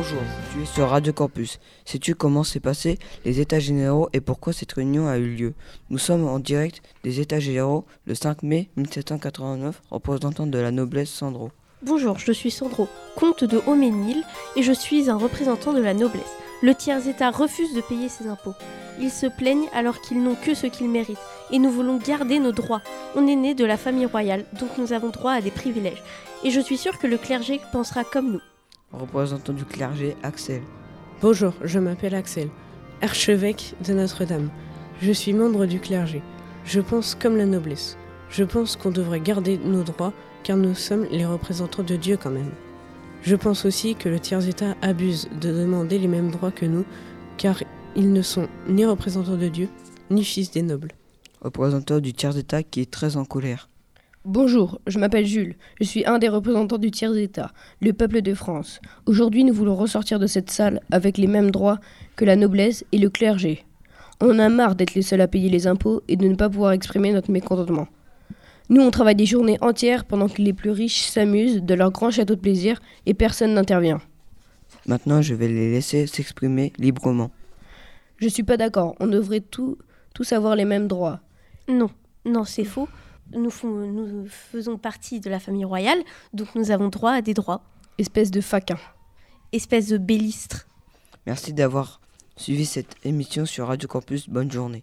Bonjour, tu es sur Radio Campus. Sais-tu comment s'est passé les États généraux et pourquoi cette réunion a eu lieu? Nous sommes en direct des États généraux le 5 mai 1789, représentant de la noblesse Sandro. Bonjour, je suis Sandro, comte de Haut-Mesnil et je suis un représentant de la noblesse. Le tiers-État refuse de payer ses impôts. Ils se plaignent alors qu'ils n'ont que ce qu'ils méritent et nous voulons garder nos droits. On est né de la famille royale, donc nous avons droit à des privilèges. Et je suis sûre que le clergé pensera comme nous. Représentant du clergé, Axel. Bonjour, je m'appelle Axel, archevêque de Notre-Dame. Je suis membre du clergé. Je pense comme la noblesse. Je pense qu'on devrait garder nos droits car nous sommes les représentants de Dieu quand même. Je pense aussi que le tiers-État abuse de demander les mêmes droits que nous car ils ne sont ni représentants de Dieu, ni fils des nobles. Représentant du tiers-État qui est très en colère. Bonjour, je m'appelle Jules. Je suis un des représentants du tiers-État, le peuple de France. Aujourd'hui, nous voulons ressortir de cette salle avec les mêmes droits que la noblesse et le clergé. On en a marre d'être les seuls à payer les impôts et de ne pas pouvoir exprimer notre mécontentement. Nous, on travaille des journées entières pendant que les plus riches s'amusent de leur grand château de plaisir et personne n'intervient. Maintenant, je vais les laisser s'exprimer librement. Je suis pas d'accord. On devrait tous avoir les mêmes droits. Non, c'est faux. Nous faisons partie de la famille royale, donc nous avons droit à des droits. Espèce de faquin. Espèce de bélistre. Merci d'avoir suivi cette émission sur Radio Campus. Bonne journée.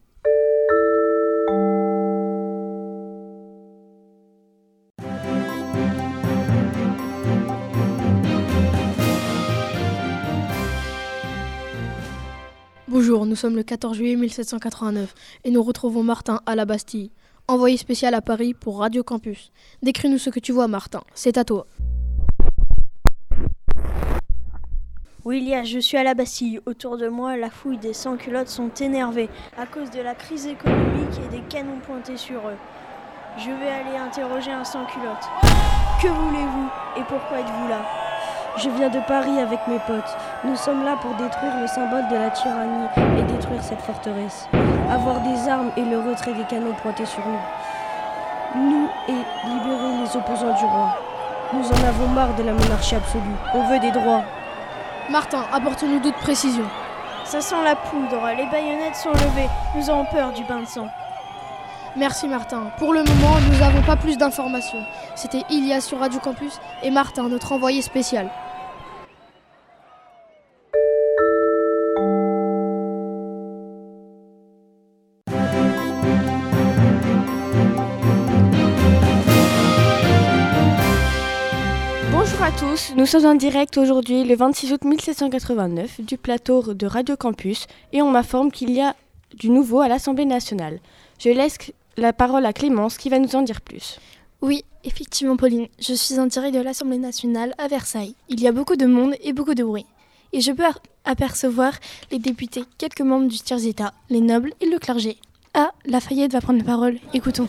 Bonjour, nous sommes le 14 juillet 1789 et nous retrouvons Martin à la Bastille, envoyé spécial à Paris pour Radio Campus. Décris-nous ce que tu vois, Martin, c'est à toi. Oui, Ilias, je suis à la Bastille. Autour de moi, la fouille des sans-culottes sont énervés à cause de la crise économique et des canons pointés sur eux. Je vais aller interroger un sans-culotte. Que voulez-vous et pourquoi êtes-vous là ? Je viens de Paris avec mes potes. Nous sommes là pour détruire le symbole de la tyrannie et détruire cette forteresse. Avoir des armes et le retrait des canons pointés sur nous. Nous et libérer les opposants du roi. Nous en avons marre de la monarchie absolue. On veut des droits. Martin, apporte-nous d'autres précisions. Ça sent la poudre, les baïonnettes sont levées. Nous avons peur du bain de sang. Merci Martin. Pour le moment, nous n'avons pas plus d'informations. C'était Ilias sur Radio Campus et Martin, notre envoyé spécial. Bonjour à tous, nous sommes en direct aujourd'hui le 26 août 1789 du plateau de Radio Campus et on m'informe qu'il y a du nouveau à l'Assemblée nationale. Je laisse la parole à Clémence qui va nous en dire plus. Oui, effectivement Pauline, je suis en direct de l'Assemblée nationale à Versailles. Il y a beaucoup de monde et beaucoup de bruit. Et je peux apercevoir les députés, quelques membres du tiers-État, les nobles et le clergé. Ah, Lafayette va prendre la parole, écoutons.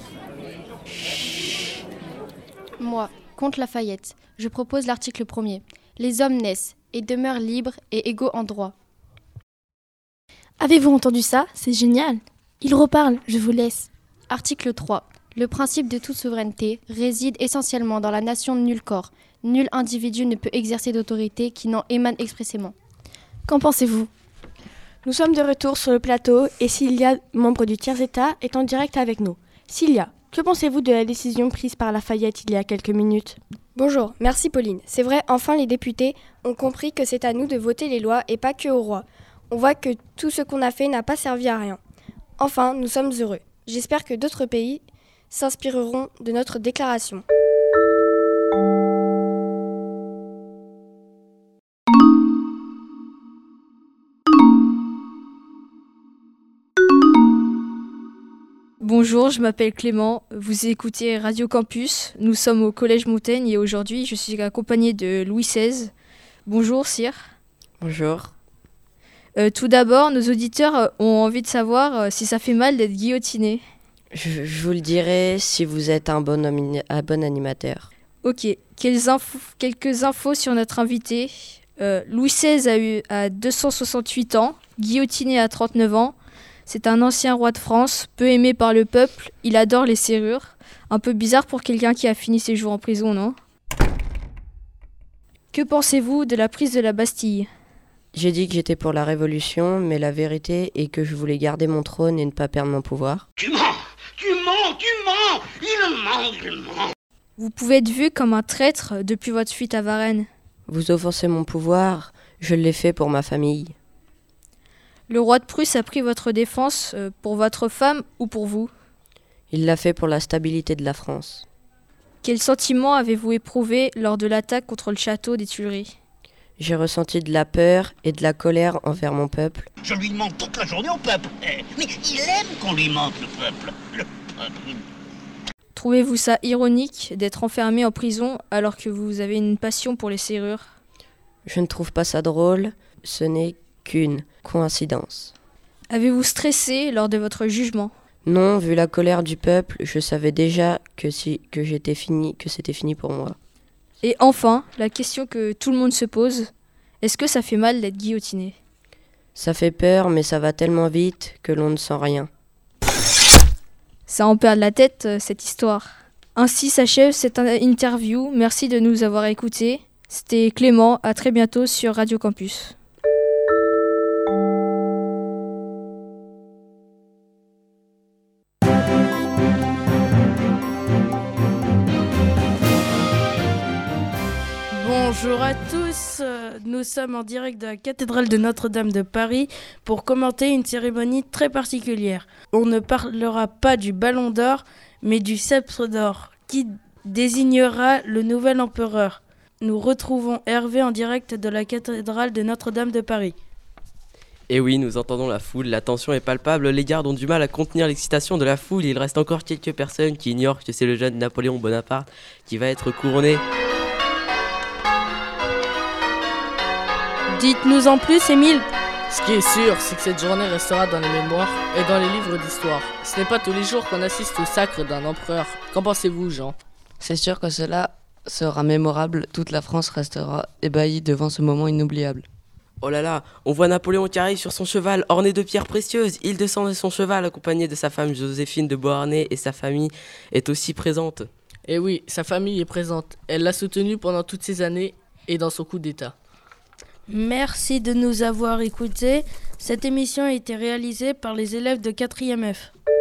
Moi, contre Lafayette, je propose l'article 1er. Les hommes naissent et demeurent libres et égaux en droit. Avez-vous entendu ça ? C'est génial. Il reparle, je vous laisse. Article 3. Le principe de toute souveraineté réside essentiellement dans la nation de nul corps. Nul individu ne peut exercer d'autorité qui n'en émane expressément. Qu'en pensez-vous ? Nous sommes de retour sur le plateau et Cilia, membre du tiers-État, est en direct avec nous. Cilia, que pensez-vous de la décision prise par Lafayette il y a quelques minutes ? Bonjour, merci Pauline. C'est vrai, enfin les députés ont compris que c'est à nous de voter les lois et pas que au roi. On voit que tout ce qu'on a fait n'a pas servi à rien. Enfin, nous sommes heureux. J'espère que d'autres pays s'inspireront de notre déclaration. Bonjour, je m'appelle Clément, vous écoutez Radio Campus, nous sommes au Collège Montaigne et aujourd'hui je suis accompagné de Louis XVI. Bonjour Sire. Bonjour. Tout d'abord, nos auditeurs ont envie de savoir si ça fait mal d'être guillotiné. Je vous le dirai si vous êtes un bon animateur. Ok, quelques infos sur notre invité. Louis XVI a 268 ans, guillotiné à 39 ans. C'est un ancien roi de France, peu aimé par le peuple, il adore les serrures. Un peu bizarre pour quelqu'un qui a fini ses jours en prison, non ? Que pensez-vous de la prise de la Bastille ? J'ai dit que j'étais pour la révolution, mais la vérité est que je voulais garder mon trône et ne pas perdre mon pouvoir. Tu mens, il ment. Vous pouvez être vu comme un traître depuis votre fuite à Varennes. Vous offensez mon pouvoir, je l'ai fait pour ma famille. Le roi de Prusse a pris votre défense pour votre femme ou pour vous? Il l'a fait pour la stabilité de la France. Quel sentiment avez-vous éprouvé lors de l'attaque contre le château des Tuileries? J'ai ressenti de la peur et de la colère envers mon peuple. Je lui mente toute la journée au peuple. Mais il aime qu'on lui mente, le peuple. Trouvez-vous ça ironique d'être enfermé en prison alors que vous avez une passion pour les serrures? Je ne trouve pas ça drôle, ce n'est qu'une coïncidence. Avez-vous stressé lors de votre jugement? Non, vu la colère du peuple, je savais déjà que c'était fini pour moi. Et enfin, la question que tout le monde se pose, est-ce que ça fait mal d'être guillotiné? Ça fait peur, mais ça va tellement vite que l'on ne sent rien. Ça en perd la tête, cette histoire. Ainsi s'achève cette interview. Merci de nous avoir écoutés. C'était Clément, à très bientôt sur Radio Campus. Bonjour à tous, nous sommes en direct de la cathédrale de Notre-Dame de Paris pour commenter une cérémonie très particulière. On ne parlera pas du Ballon d'Or, mais du Sceptre d'Or, qui désignera le nouvel empereur. Nous retrouvons Hervé en direct de la cathédrale de Notre-Dame de Paris. Et oui, nous entendons la foule, la tension est palpable, les gardes ont du mal à contenir l'excitation de la foule. Il reste encore quelques personnes qui ignorent que c'est le jeune Napoléon Bonaparte qui va être couronné. Dites-nous en plus, Émile. Ce qui est sûr, c'est que cette journée restera dans les mémoires et dans les livres d'histoire. Ce n'est pas tous les jours qu'on assiste au sacre d'un empereur. Qu'en pensez-vous, Jean? C'est sûr que cela sera mémorable. Toute la France restera ébahie devant ce moment inoubliable. Oh là là, on voit Napoléon qui arrive sur son cheval orné de pierres précieuses. Il descend de son cheval accompagné de sa femme Joséphine de Beauharnais et sa famille est aussi présente. Eh oui, sa famille est présente. Elle l'a soutenu pendant toutes ces années et dans son coup d'État. Merci de nous avoir écoutés. Cette émission a été réalisée par les élèves de 4e F.